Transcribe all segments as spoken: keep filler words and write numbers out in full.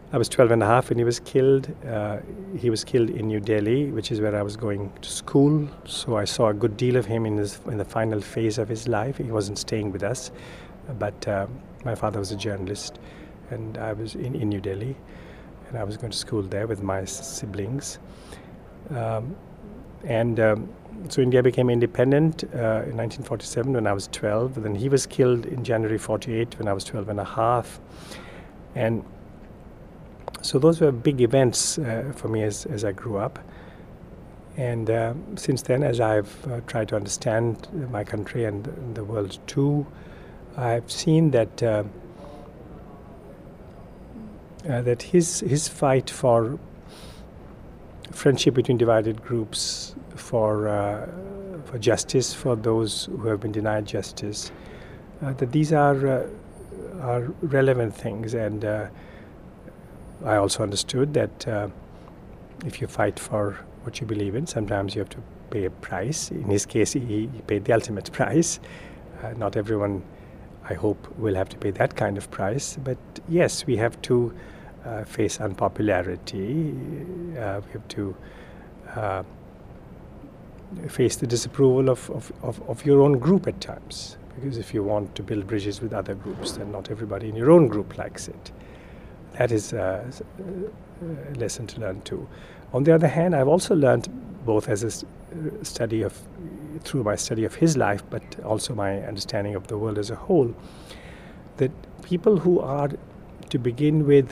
I was twelve and a half when he was killed. Uh, he was killed in New Delhi, which is where I was going to school. So I saw a good deal of him in, his, in the final phase of his life. He wasn't staying with us, but uh, my father was a journalist, and I was in, in New Delhi, and I was going to school there with my siblings. Um, and um, so India became independent uh, in nineteen forty-seven when I was twelve. And then he was killed in January forty-eight when I was twelve and a half. And so those were big events uh, for me as, as I grew up. And uh, since then, as I've uh, tried to understand my country and, and the world too, I've seen that uh, uh, that his his fight for friendship between divided groups, for uh, for justice for those who have been denied justice, uh, that these are uh, are relevant things. And uh, I also understood that uh, if you fight for what you believe in, sometimes you have to pay a price. In his case, he, he paid the ultimate price. Uh, not everyone, I hope, will have to pay that kind of price. But yes, we have to uh, face unpopularity. Uh, we have to uh, face the disapproval of, of, of, of your own group at times. Because if you want to build bridges with other groups, then not everybody in your own group likes it. That is uh, a lesson to learn too. On the other hand, I've also learned, both as a study of, through my study of his life, but also my understanding of the world as a whole, that people who are, to begin with,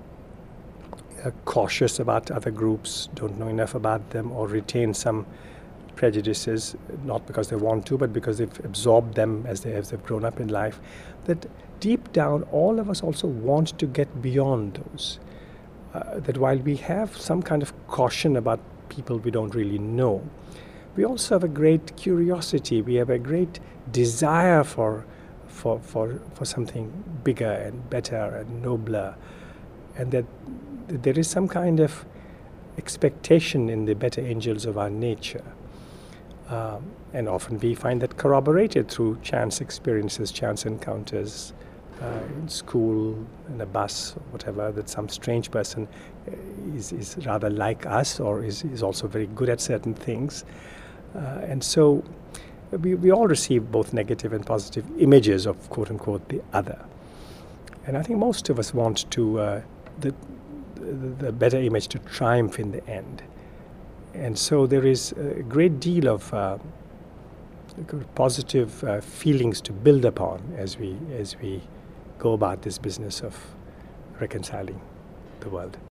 uh, cautious about other groups, don't know enough about them, or retain some prejudices, not because they want to, but because they've absorbed them as, they, as they've grown up in life, that deep down, all of us also want to get beyond those. Uh, that while we have some kind of caution about people we don't really know, we also have a great curiosity. We have a great desire for, for, for, for something bigger and better and nobler. And that, that there is some kind of expectation in the better angels of our nature. Um, and often we find that corroborated through chance experiences, chance encounters, uh, in school, in a bus, or whatever, that some strange person is, is rather like us, or is, is also very good at certain things. Uh, and so we, we all receive both negative and positive images of, quote unquote, the other. And I think most of us want to, uh, the, the, the better image to triumph in the end. And so there is a great deal of uh, positive uh, feelings to build upon as we as we go about this business of reconciling the world.